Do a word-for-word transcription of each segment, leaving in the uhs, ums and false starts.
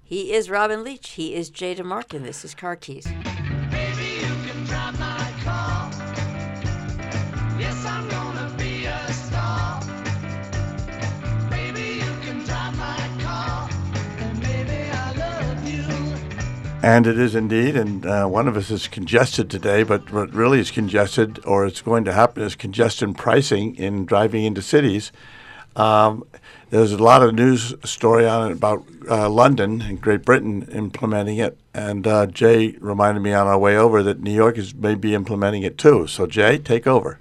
He is Robin Leach. He is Jay DeMark, and this is Car Keys. Baby, you can drive my car. Yes, I'm gonna be a star. Baby, you can drive my car. And baby, I love you. And it is indeed, and uh, one of us is congested today, but what really is congested, or it's going to happen, is congestion pricing in driving into cities. Um, there's a lot of news story on it about uh, London and Great Britain implementing it, and uh, Jay reminded me on our way over that New York is maybe implementing it too. So Jay, take over.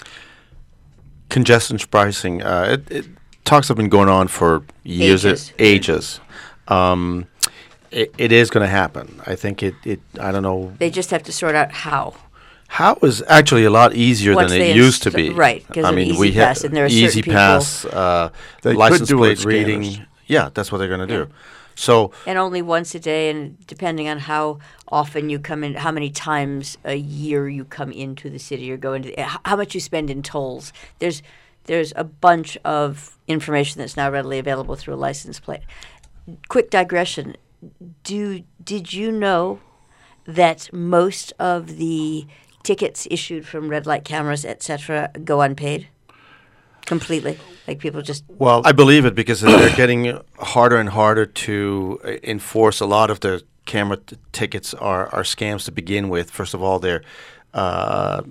Congestion pricing. Uh, it, it, talks have been going on for years, Ages. It, ages. Um, it, it is going to happen. I think it, it. I don't know. They just have to sort out how. How is actually a lot easier Once than they it used to inst- be. right, 'cause I of mean, Easy we Pass, have and there are Easy certain people- Pass, uh, They could license do it plate with reading. scanners. Yeah, that's what they're going to do. So And only once a day, and depending on how often you come in, how many times a year you come into the city or go into, the, h- how much you spend in tolls. There's there's a bunch of information that's now readily available through a license plate. Quick digression: Do did you know that most of the tickets issued from red light cameras, et cetera, go unpaid completely? Like people just Well, I believe it because they're getting harder and harder to uh, enforce. A lot of the camera t- tickets are, are scams to begin with. First of all, they're uh,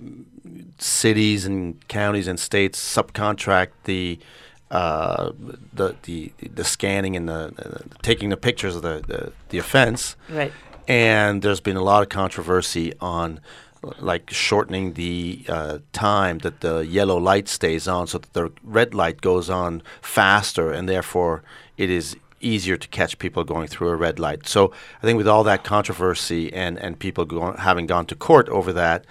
cities and counties and states subcontract the uh, the, the the scanning and the uh, taking the pictures of the, the, the offense. right. And there's been a lot of controversy on like shortening the uh, time that the yellow light stays on so that the red light goes on faster, and therefore it is easier to catch people going through a red light. So I think with all that controversy and, and people go, having gone to court over that,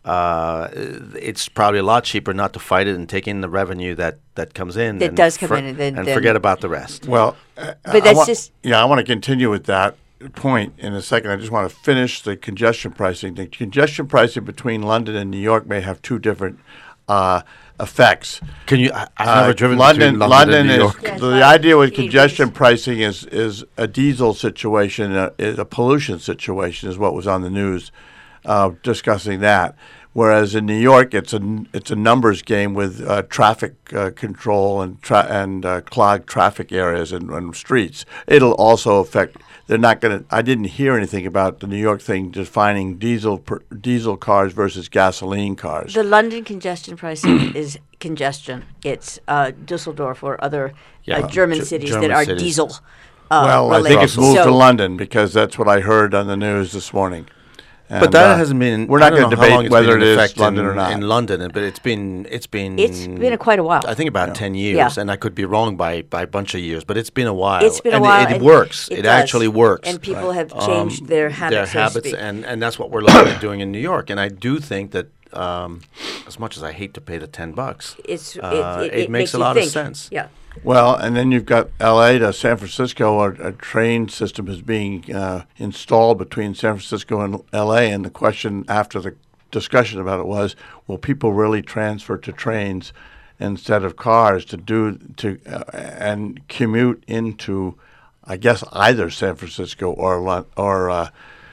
uh, it's probably a lot cheaper not to fight it and take in the revenue that, that comes in. That and does come in, and then- and then- forget about the rest. Well, uh, But I that's wa- just- yeah. I want to continue with that point in a second. I just want to finish the congestion pricing. The congestion pricing between London and New York may have two different uh, effects. Can you? I, I've Uh, never driven London. between London, and New is York. Yeah, the it's idea with not- congestion pricing is is a diesel situation, uh, is a pollution situation, is what was on the news uh, discussing that. Whereas in New York, it's a n- it's a numbers game with uh, traffic uh, control and tra- and uh, clogged traffic areas and, and streets. It'll also affect. They're not going to. I didn't hear anything about the New York thing defining diesel per, diesel cars versus gasoline cars. The London congestion pricing is congestion. It's uh, Dusseldorf or other Yeah. uh, German Ge- cities German that are cities. diesel uh, well, I related. think it's moved so, to London because that's what I heard on the news this morning. But And, that uh, hasn't been. We're I not don't going to know how long debate it's whether been it in is effect London in, or not. in London, but it's been it's been It's been a quite a while. I think about ten years, Yeah. and I could be wrong by, by a bunch of years, but it's been a while. It's been a and while. It, it and works. It, does. actually works. And people have Um, changed their habits. their so to habits, speak. and, and that's what we're looking at doing in New York. And I do think that, um, as much as I hate to pay the ten bucks, It's, uh, it, it, it makes a you lot think. of sense. Yeah. Well, and then you've got L A to San Francisco. A, a train system is being uh, installed between San Francisco and L A, and the question after the discussion about it was, will people really transfer to trains instead of cars to do to uh, and commute into, I guess, either San Francisco or Lon- or uh,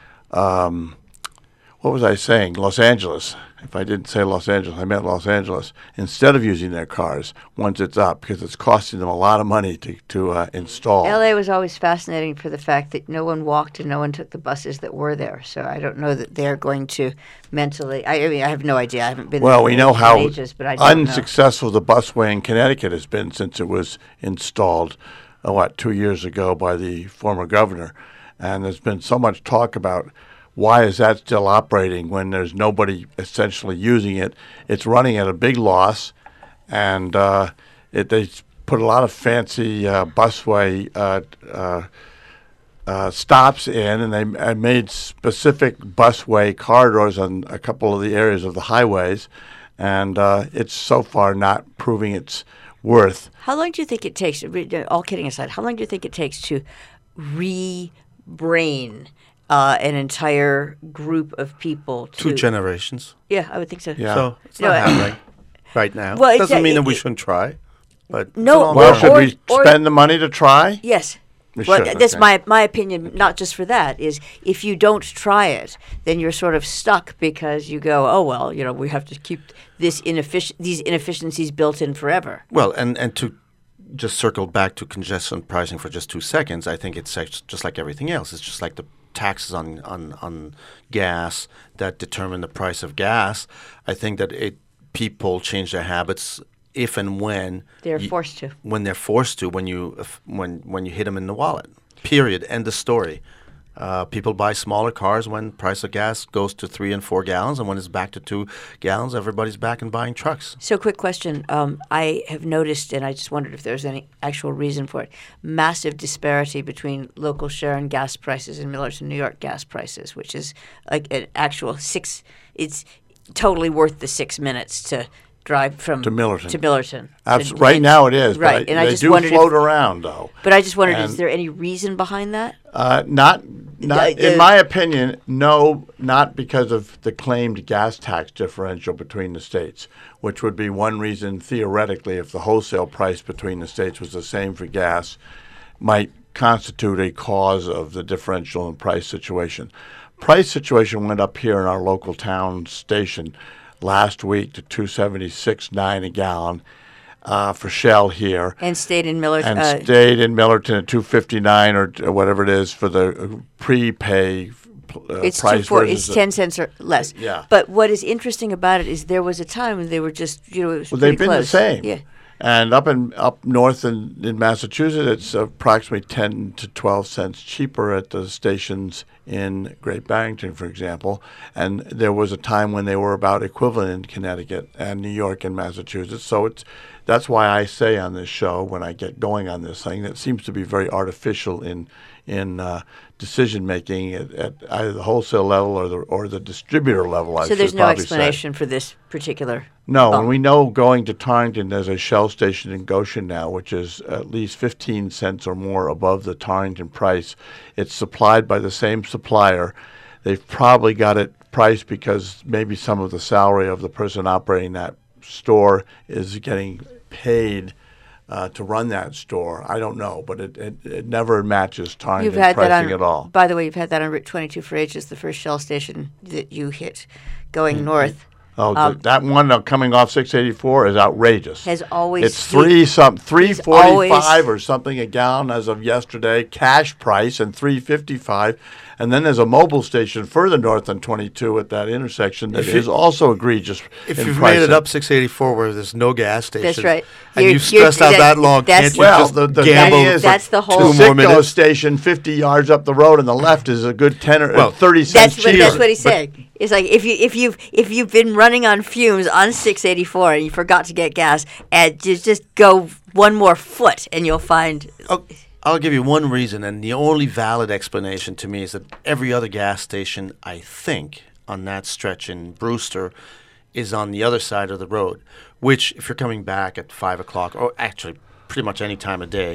um, what was I saying? Los Angeles. If I didn't say Los Angeles, I meant Los Angeles. Instead of using their cars once it's up, because it's costing them a lot of money to to uh, install. L A was always fascinating for the fact that no one walked and no one took the buses that were there. So I don't know that they're going to mentally. I, I mean, I have no idea. I haven't been. Well, there we in know how ages, but I don't know. unsuccessful the busway in Connecticut has been since it was installed, uh, what, two years ago by the former governor. And there's been so much talk about why is that still operating when there's nobody essentially using it. It's running at a big loss, and uh, it, they s- put a lot of fancy uh, busway uh, uh, uh, stops in, and they m- and made specific busway corridors on a couple of the areas of the highways, and uh, it's so far not proving its worth. How long do you think it takes? All kidding aside, how long do you think it takes to re-brain uh, an entire group of people? To, Two generations. Yeah, I would think so. Yeah. So it's No, not I- happening right now. Well, Doesn't it's- mean it- that we it- shouldn't try. But No, it's a long Well, Or- road. should or- we or- spend the money to try? Yes. We Well, should. that's Okay. my my opinion. Not just for that is if you don't try it, then you're sort of stuck because you go, oh well, you know, we have to keep this ineffic- these inefficiencies built in forever. Well, and, and to just circle back to congestion pricing for just two seconds, I think it's act- just like everything else. It's just like the taxes on, on, on gas that determine the price of gas. I think that it people change their habits if and when They're you- forced to. when they're forced to, when you if, when when you hit them in the wallet. Period. End of story. Uh, people buy smaller cars when price of gas goes to three and four gallons, and when it's back to two gallons, everybody's back and buying trucks. So, quick question. Um, I have noticed, and I just wondered if there's any actual reason for it, massive disparity between local Sharon gas prices and Millerton, New York gas prices, which is like an actual six, it's totally worth the six minutes to drive from To Millerton. To Millerton. Abs- And- right and- now it is, right. but and I, I they just do wondered float if, around, though. But I just wondered, And- is there any reason behind that? Uh, not, not Uh, in uh, my opinion, no, not because of the claimed gas tax differential between the states, which would be one reason theoretically if the wholesale price between the states was the same for gas, might constitute a cause of the differential in price situation. Price situation went up here in our local town station last week to two seventy-six point nine a gallon uh, for Shell here. And stayed in Millerton. And uh, stayed in Millerton at two fifty-nine or t- whatever it is for the uh, prepay uh, It's two price. four, versus it's the- ten cents or less. Yeah. But what is interesting about it is there was a time when they were just, you know, it was Well, they've pretty been close. the same. Yeah. And up in up north in, in Massachusetts, it's approximately ten to twelve cents cheaper at the stations in Great Barrington, for example. And there was a time when they were about equivalent in Connecticut and New York and Massachusetts. So it's that's why I say on this show when I get going on this thing that seems to be very artificial in in uh, decision making at, at either the wholesale level or the or the distributor level. I So there's should no probably say. explanation for this particular. No, bump. and we know going to Torrington, there's a Shell station in Goshen now, which is at least fifteen cents or more above the Torrington price. It's supplied by the same supplier. They've probably got it priced because maybe some of the salary of the person operating that store is getting paid uh, to run that store. I don't know, but it, it, it never matches Torrington You've had that pricing on, at all. By the way, you've had that on Route twenty-two for ages, the first Shell station that you hit going Mm-hmm. north. Oh, Um, th- that one uh, coming off six eighty-four is outrageous. Has always It's three some three he's forty five always- or something a gallon as of yesterday, cash price, and three fifty five. And then there's a mobile station further north on twenty-two at that intersection that If you- is also egregious. If in you've pricing. made it up six eighty-four where there's no gas station, right. and You're- you've you're- stressed out that- that long, that's- can't you Well, just the, the gamble thing is, for That's the whole- the two more Citgo minutes? station fifty yards up the road on the left is a good ten or Well, uh, thirty That's cents what, cheaper. that's what he's But- saying. It's like if you if you've if you've been running on fumes on six eighty-four and you forgot to get gas, and just just go one more foot and you'll find. I'll, I'll give you one reason, and the only valid explanation to me is that every other gas station, I think, on that stretch in Brewster is on the other side of the road, which, if you're coming back at five o'clock, or actually pretty much any time of day,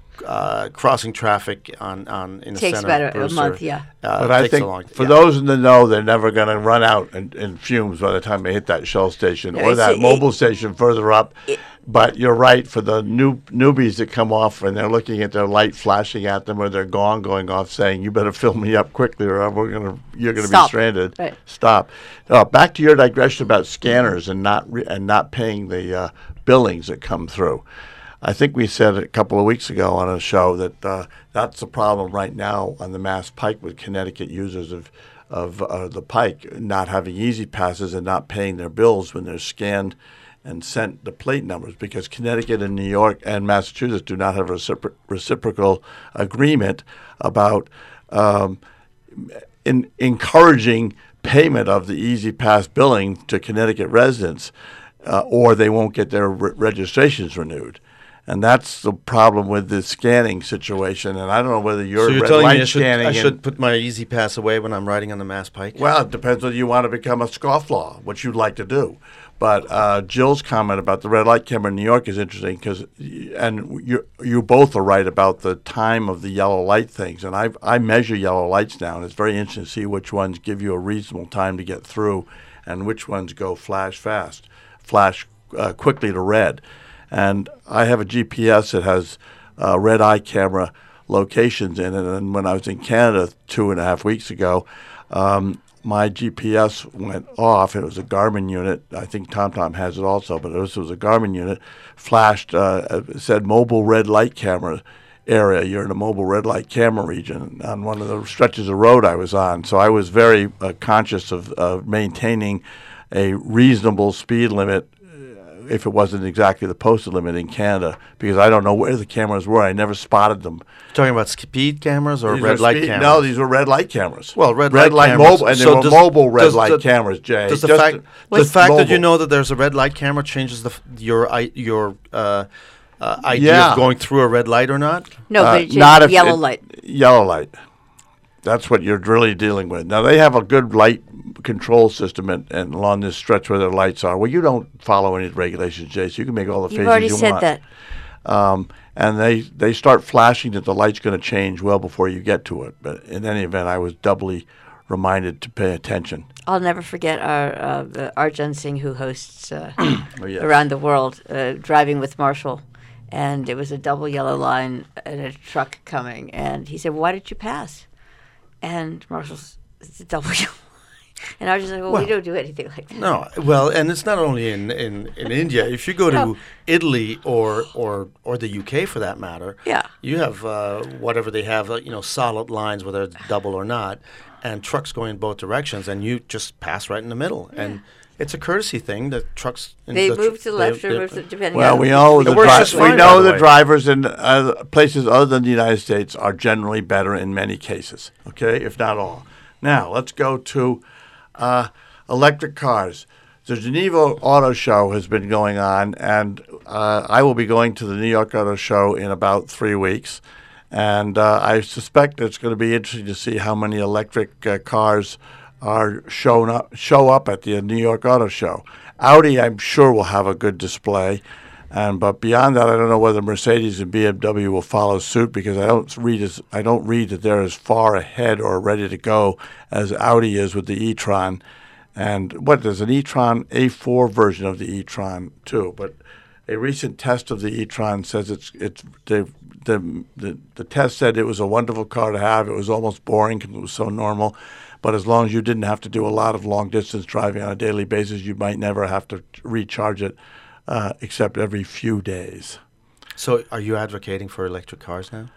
uh, crossing traffic on, on in the Takes center about of a- a Brewster, month, yeah. uh, But I takes a think long- for yeah. those in the know, they're never going to run out in, in fumes by the time they hit that Shell station No, or it's that a- mobile it- station further up. But you're right, for the new newbies that come off and they're looking at their light flashing at them or their gong going off saying, you better fill me up quickly or we're gonna you're going to be Stop. stranded. Right. Stop. Uh, back to your digression about scanners and not re- and not paying the uh, billings that come through. I think we said a couple of weeks ago on a show that uh, that's the problem right now on the Mass Pike with Connecticut users of of uh, the Pike not having easy passes and not paying their bills when they're scanned and sent the plate numbers, because Connecticut and New York and Massachusetts do not have a recipro- reciprocal agreement about um, in encouraging payment of the Easy Pass billing to Connecticut residents, uh, or they won't get their re- registrations renewed. And that's the problem with the scanning situation. And I don't know whether you're, So you're red telling light me I should, scanning. I and- should put my Easy Pass away when I'm riding on the Mass Pike? well, it depends whether you want to become a scofflaw, which you'd like to do. But uh, Jill's comment about the red light camera in New York is interesting because, and you you both are right about the time of the yellow light things. And I I measure yellow lights now, and it's very interesting to see which ones give you a reasonable time to get through, and which ones go flash fast, flash uh, quickly to red. And I have a G P S that has a red eye camera locations in it. And when I was in Canada two and a half weeks ago, um, my G P S went off. It was a Garmin unit. I think TomTom has it also, but this was a Garmin unit. Flashed, uh, it said mobile red light camera area. You're in a mobile red light camera region on one of the stretches of road I was on. So I was very uh, conscious of, of maintaining a reasonable speed limit if it wasn't exactly the posted limit in Canada, because I don't know where the cameras were. I never spotted them. Talking about speed cameras or These red are light speed- cameras? No, these were red light cameras. Well, red red light light cameras. mobile, and So they were does- mobile red does light the- cameras, Jay. Does the Just fact the just fact that you mobile. know that there's a red light camera changes the f- your i- your uh, uh, idea Yeah. of going through a red light or not? No, Uh, but it's not if yellow it- light. Yellow light. That's what you're really dealing with. Now, they have a good light control system and, and along this stretch where their lights are. Well, you don't follow any regulations, Jay, so you can make all the You've faces already you said want. that. Um, and they, they start flashing that the light's going to change well before you get to it. But in any event, I was doubly reminded to pay attention. I'll never forget our uh, uh, Arjun Singh, who hosts uh, Oh, yes. around the world, uh, driving with Marshall, and it was a double yellow line and a truck coming, and he said, "Why did you pass?" And Marshall's, "It's a double yellow line," and I was just like, "Well, Well, we don't do anything like that." No, well, and it's not only in, in, in India. If you go to No. Italy or, or or the U K for that matter, Yeah. you have uh, whatever they have, uh, you know, solid lines, whether it's double or not, and trucks going in both directions, and you just pass right in the middle. And it's a courtesy thing that trucks. in They the tr- move to the they- left or they- move to depending Well, on we know the It works dri- just we fine, by know the the way. drivers in uh, places other than the United States are generally better in many cases. Okay, if not all. Now let's go to uh, electric cars. The Geneva Auto Show has been going on, and uh, I will be going to the New York Auto Show in about three weeks. And uh, I suspect it's going to be interesting to see how many electric uh, cars are shown up, show up at the New York Auto Show. Audi, I'm sure, will have a good display. And but beyond that, I don't know whether Mercedes and B M W will follow suit, because I don't read as I don't read that they're as far ahead or ready to go as Audi is with the e-tron. And what there's an e-tron A four version of the e-tron too. But a recent test of the e-tron says it's it's the the the, the test said it was a wonderful car to have. It was almost boring because it was so normal. But as long as you didn't have to do a lot of long distance driving on a daily basis, you might never have to recharge it. Uh, except every few days. So, are you advocating for electric cars now?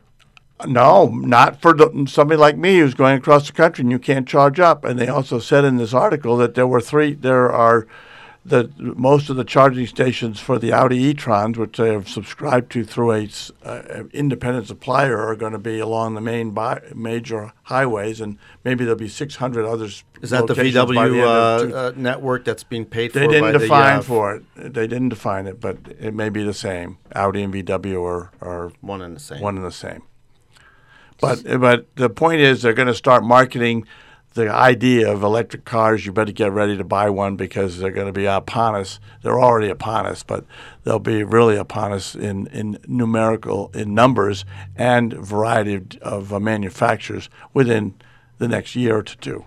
No, not for the, somebody like me who's going across the country and you can't charge up. And they also said in this article that there were three, there are the most of the charging stations for the Audi e-trons, which they have subscribed to through a s- uh, independent supplier, are going to be along the main bi- major highways, and maybe there'll be six hundred others. Is that the V locations by the W end uh, of two- uh, network that's being paid They for didn't by define the uh, for it. They didn't define it, but it may be the same. Audi and V W are, are one and the same? one and the same. But but the point is, they're going to start marketing the idea of electric cars. You better get ready to buy one, because they're going to be upon us. They're already upon us, but they'll be really upon us in, in numerical, in numbers and variety of, of uh, manufacturers within the next year to two.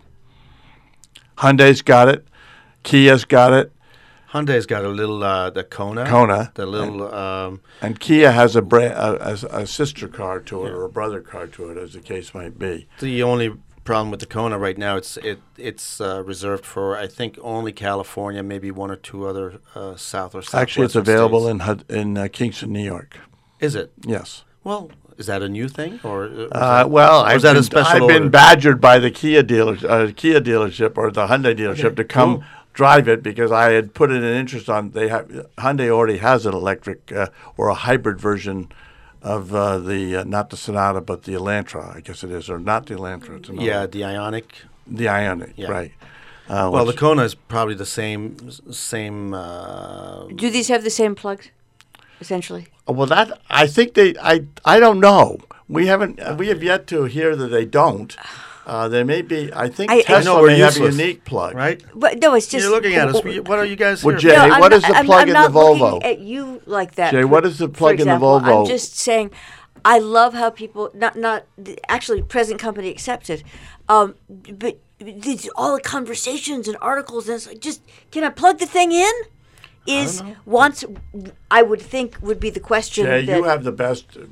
Hyundai's got it. Kia's got it. Hyundai's got a little uh, the Kona. Kona. The little. Um, And Kia has a, bra- a, a, a sister car to it, or a brother car to it, as the case might be. the only problem with the Kona right now, it's it it's uh, reserved for, I think, only California, maybe one or two other uh, south or southwestern Actually, it's available states. in Hud- in uh, Kingston, New York. Is it? Yes. Well, is that a new thing, or? Uh, Uh, well, or I've, is that been, a special I've order? been badgered by the Kia dealer, uh, Kia dealership or the Hyundai dealership to come cool. drive it, because I had put in an interest on. They have Hyundai already has an electric uh, or a hybrid version of uh, the uh, not the Sonata but the Elantra, I guess it is, or not the Elantra. It's another- Yeah, the Ioniq. the Ioniq, Yeah. right? Uh, Well, which- the Kona is probably the same same. Uh, Do these have the same plugs, essentially? Well, that I think they. I I don't know. We haven't. uh, We have yet to hear that they don't. Uh, there may be. I think I- I Tesla know we're may have a useless, unique plug. right? But no, it's just You're looking at us. We- What are you guys Well, here Jay, for? I'm what not- is the I'm- plug I'm in not the Volvo? looking at you like that. Jay, for- what is the for plug in the example. Volvo? I'm just saying, I love how people not not the- actually present company accepted, um, but these all the conversations and articles and it's like, just can I plug the thing in? Is once I would think would be the question. Jay, that, you have the best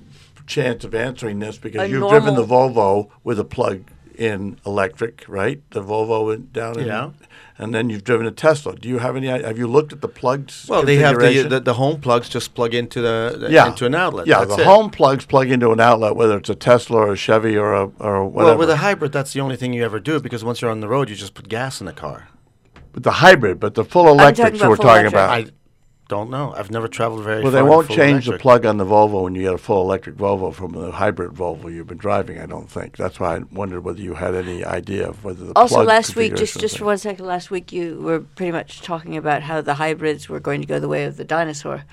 chance of answering this because A you've driven the normal- Volvo with a plug-in electric, right? The Volvo in, down in, Yeah. and then you've driven a Tesla. Do you have any? Have you looked at the plugged Well, they have the, configuration? the the home plugs just plug into the, the yeah. into an outlet. Yeah, That's the it. home plugs plug into an outlet, whether it's a Tesla or a Chevy or a or whatever. Well, with a hybrid, that's the only thing you ever do because once you're on the road, you just put gas in the car. But the hybrid, but the full talking electrics about we're full talking electric. about. I don't know. I've never traveled very Well, far. they in won't full change the electric. plug on the Volvo when you get a full electric Volvo from the hybrid Volvo you've been driving, I don't think. That's why I wondered whether you had any idea of whether the Also, plug last week, just configuration just thing. for one second, last week you were pretty much talking about how the hybrids were going to go the way of the dinosaur.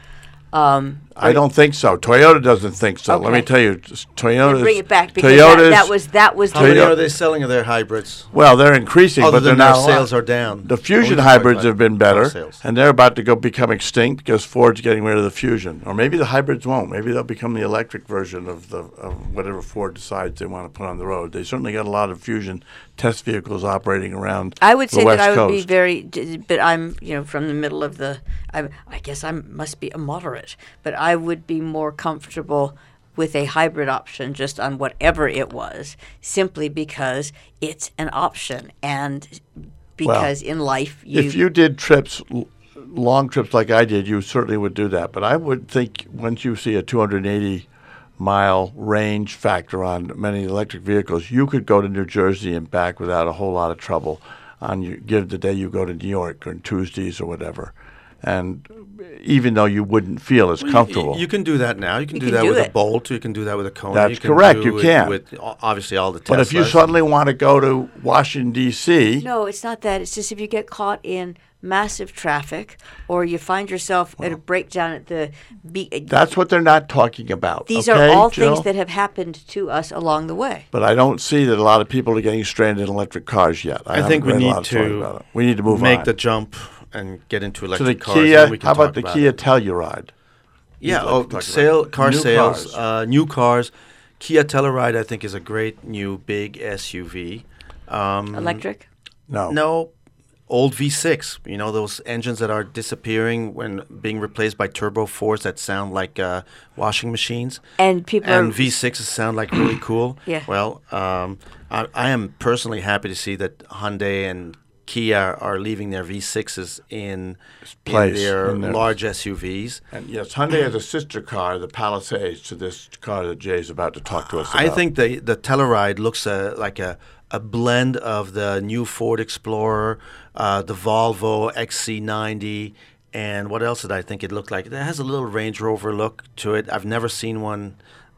Um, I don't think so. Toyota doesn't think so. Let me Okay. tell you, just Toyota. bring it back because that, Toyota's, that was that was How many Toyota- are they selling of their hybrids? well, they're increasing, Other but they're than their not. sales are down. The Or Fusion we just hybrids talk have been about car better, sales. and they're about to go become extinct because Ford's getting rid of the Fusion, or maybe the hybrids won't. Maybe they'll become the electric version of the of whatever Ford decides they want to put on the road. They certainly got a lot of Fusion test vehicles operating around. I would the say West that I would be Coast. very, d- but I'm, you know, from the middle of the, I'm, I guess I must be a moderate, but I would be more comfortable with a hybrid option just on whatever it was, simply because it's an option and because in life you, If you did trips, l- long trips like I did, you certainly would do that. But I would think once you see a two hundred eighty mile range factor on many electric vehicles, you could go to New Jersey and back without a whole lot of trouble on your, give the day you go to New York or Tuesdays or whatever. And even though you wouldn't feel as Well, you- comfortable. You, can do that now. You can You do can that do with it. a Bolt. You can do that with a Kona. That's you can correct, do you it can. With o- obviously all the Teslas. but if you suddenly want to go to Washington, D C, no, it's not that. It's just if you get caught in massive traffic or you find yourself at a breakdown at the, be- that's what they're not talking about. these okay, are all Jill? things that have happened to us along the way. But I don't see that a lot of people are getting stranded in electric cars yet. I, I think we haven't read a need lot of stories to about it. We need to move make on. the jump and get into So electric the cars. and Kia, we can how about talk the about Kia it. Telluride? Yeah, You'd like oh, to talk sale, about car new sales, cars. uh, new cars. Kia Telluride, I think, is a great new big S U V. Um, Electric? No. No, old V six. You know those engines that are disappearing when being replaced by turbo fours that sound like uh, washing machines. And people And are V sixes sound like really cool. Yeah. Well, um, I, I am personally happy to see that Hyundai and Kia are leaving their V sixes in, in Place, their in their- large S U Vs. And yes, Hyundai has a sister car, the Palisade, to this car that Jay's about to talk to us about. I think the the Telluride looks uh, like a, a blend of the new Ford Explorer, uh, the Volvo X C ninety, and what else did I think it looked like? It has a little Range Rover look to it. I've never seen one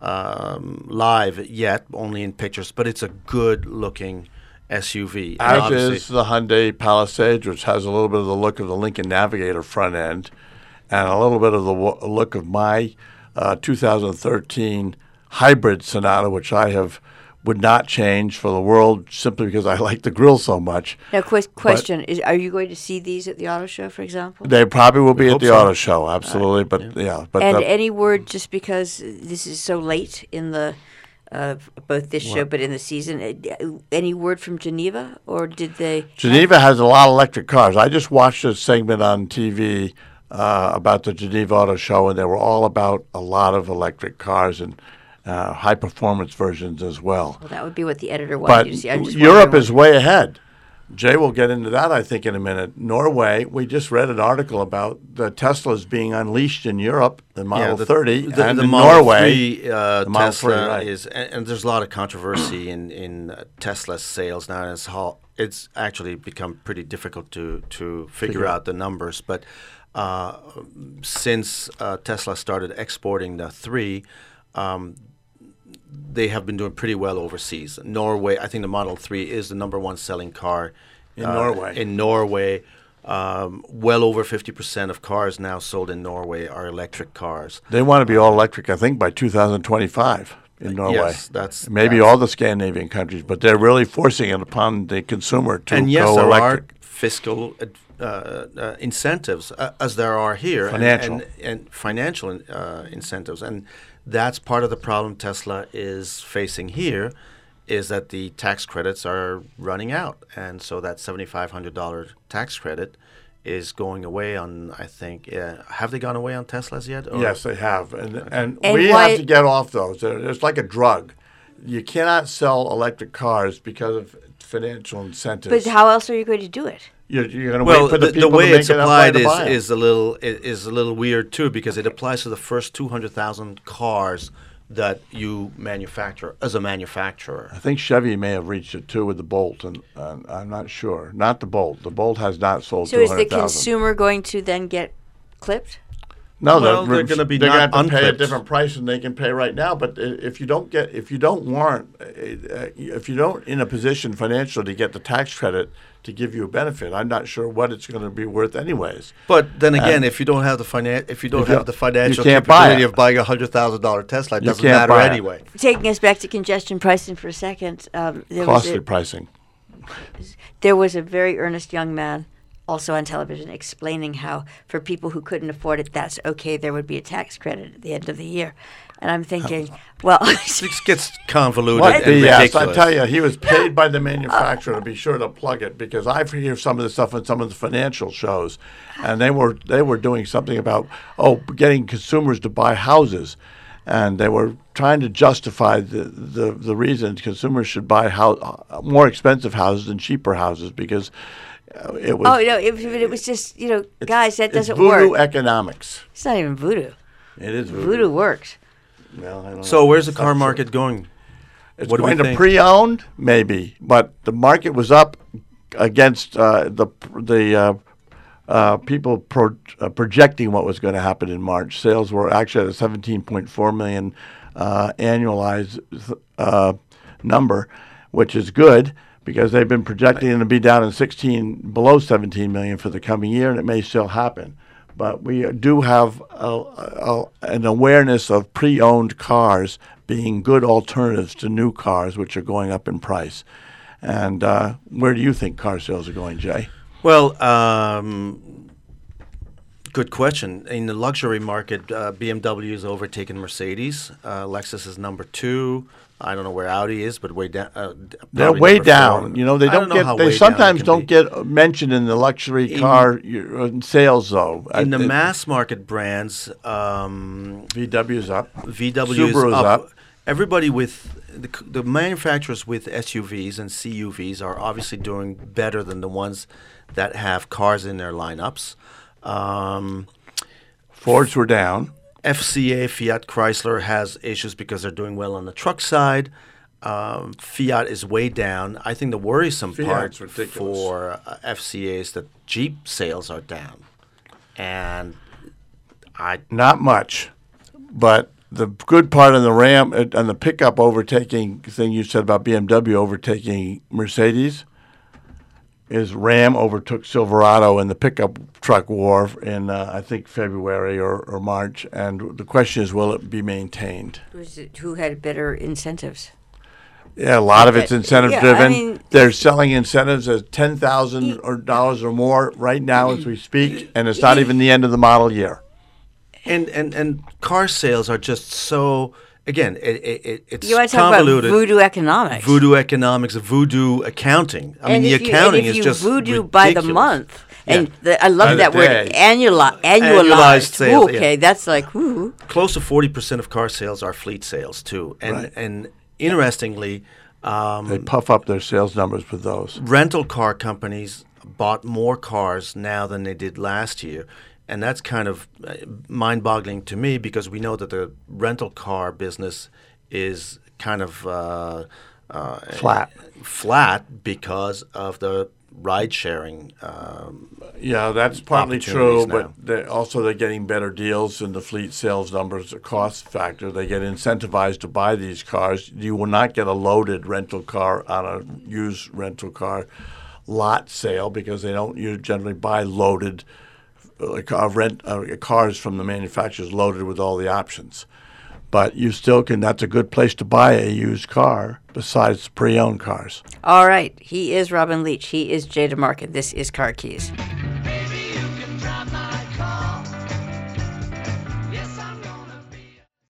um, live yet, only in pictures, but it's a good looking S U V. And As obviously- is the Hyundai Palisade, which has a little bit of the look of the Lincoln Navigator front end and a little bit of the wo- look of my uh, two thousand thirteen hybrid Sonata, which I have would not change for the world simply because I like the grill so much. Now, ques- question is: are you going to see these at the auto show, for example? They probably will be at hope the so. auto show, absolutely. but yeah, but And the- any word, just because this is so late in the uh, both this show, but in the season, uh, any word from Geneva, or did they? Geneva has a lot of electric cars. I just watched a segment on T V uh, about the Geneva Auto Show, and they were all about a lot of electric cars and uh, high performance versions as well. Well, that would be what the editor wanted But you to see. I'm just Europe wondering is way ahead. Jay will get into that, I think, in a minute. Norway, we just read an article about the Teslas being unleashed in Europe, the Model the, thirty, the, and the in Model Norway. three, uh, the Model Tesla three, right. is, and, and there's a lot of controversy in in uh, Tesla sales now. And it's how it's actually become pretty difficult to to figure, Figure out the numbers. But uh, since uh, Tesla started exporting the three. Um, they have been doing pretty well overseas. Norway, I think the Model three is the number one selling car In uh, Norway. In Norway, um, well over fifty percent of cars now sold in Norway are electric cars. They want to be all electric, I think, by two thousand twenty-five in Norway. Yes, that's Maybe that's- all the Scandinavian countries, but they're really forcing it upon the consumer to and yes, go there electric. are fiscal uh, uh, incentives, uh, as there are here, and- Financial. and, and, financial uh, incentives, and that's part of the problem Tesla is facing here, is that the tax credits are running out, and so that seventy-five hundred dollars tax credit is going away on, I think. Uh, have they gone away on Teslas yet? or- Yes, they have, and and, And we why- have to get off those. They're- It's like a drug. You cannot sell electric cars because of financial incentives. But how else are you going to do it? You're, you're going to Well, wait for the, the, the people way to make it's enough money applied to is, buy 'em. is a little i- is a little weird too, because it applies to the first two hundred thousand cars that you manufacture as a manufacturer. I think Chevy may have reached it too with the Bolt, and uh, I'm not sure. Not the Bolt. The Bolt has not sold So is two the hundred thousand. consumer going to then get clipped? No, Well, they're, they're gonna be they're not gonna have to pay a unclipped. different price than they can pay right now. But i- if you don't get, if you don't warrant, uh, uh, if you don't in a position financially to get the tax credit to give you a benefit, I'm not sure what it's going to be worth anyways. But then again, if you don't have the finan- if you don't If you- have the financial you can't buy capability it. of buying a hundred thousand dollar Tesla, it You doesn't can't matter buy it. anyway. Taking us back to congestion pricing for a second, um, there was Costly a, pricing. there was a very earnest young man also on television explaining how for people who couldn't afford it, that's okay. There would be a tax credit at the end of the year, and I'm thinking, well, It gets convoluted What and B S? ridiculous. I tell you, he was paid by the manufacturer to be sure to plug it, because I've heard some of the stuff on some of the financial shows, and they were they were doing something about oh getting consumers to buy houses, and they were trying to justify the the, the reason consumers should buy house, more expensive houses than cheaper houses because uh, it was. oh no, it, was- it was just you know, guys, that it's doesn't voodoo work. economics. It's not even voodoo. It is voodoo. Voodoo works. Well, I don't So know. where's the It's car not true. market going? It's What do we going to think? pre-owned, maybe, but the market was up against uh, the the uh, uh, people pro- uh, projecting what was going to happen in March. Sales were actually at a seventeen point four million uh, annualized uh, number, which is good because they've been projecting them to be down in sixteen, below seventeen million for the coming year, and it may still happen. But we do have a, a, an awareness of pre-owned cars being good alternatives to new cars, which are going up in price. And uh, where do you think car sales are going, Jay? Well, um, good question. In the luxury market, uh, B M W is overtaking Mercedes. Uh, Lexus is number two. I don't know where Audi is, but way down. Uh, d- They're probably way number down. four. You know, they I don't, know get. how They way down sometimes can don't be. get mentioned in the luxury In- car your, uh, sales, though. In the I- it- mass market brands, um, V W's up. V W is Subaru's up. up. Everybody with the, c- the manufacturers with S U Vs and C U Vs are obviously doing better than the ones that have cars in their lineups. Um, Fords were down. F C A, Fiat Chrysler, has issues because they're doing well on the truck side. Um, Fiat is way down. I think the worrisome Fiat's part ridiculous. for uh, F C A is that Jeep sales are down. And I Not much, but the good part on the Ram uh, on the pickup overtaking thing you said about B M W overtaking Mercedes is Ram overtook Silverado in the pickup truck war in uh, I think February or, or March, and the question is, will it be maintained? Who's it- Who had better incentives? Yeah, a lot of it's Uh, incentive yeah, I driven. mean- They're selling incentives at ten thousand or dollars or more right now as we speak, and it's not even the end of the model year. and and and car sales are just so again it, it, it it's You want to talk about convoluted. voodoo economics? Voodoo economics, voodoo accounting. I and mean, the if you, accounting and if is you just voodoo by the ridiculous. month, and Yeah. the, I love By the that word day. annuli- Annualized annualized. sales, Ooh, yeah. okay, that's like ooh. Close to forty percent of car sales are fleet sales too, and Right. and interestingly, um, They puff up their sales numbers with those. rental car companies bought more cars now than they did last year. And that's kind of uh, mind-boggling to me because we know that the rental car business is kind of uh, uh, Flat. flat because of the ride-sharing. Um, Yeah, that's partly Opportunities true, now. but they're also they're getting better deals in the fleet sales numbers, the cost factor. They get incentivized to buy these cars. You will not get a loaded rental car on a used rental car lot sale because they don't you generally buy loaded uh, car, rent uh, cars from the manufacturers loaded with all the options. But you still can. That's a good place to buy a used car besides pre-owned cars. All right, he is Robin Leach. He is Jay DeMarco. This is Car Keys.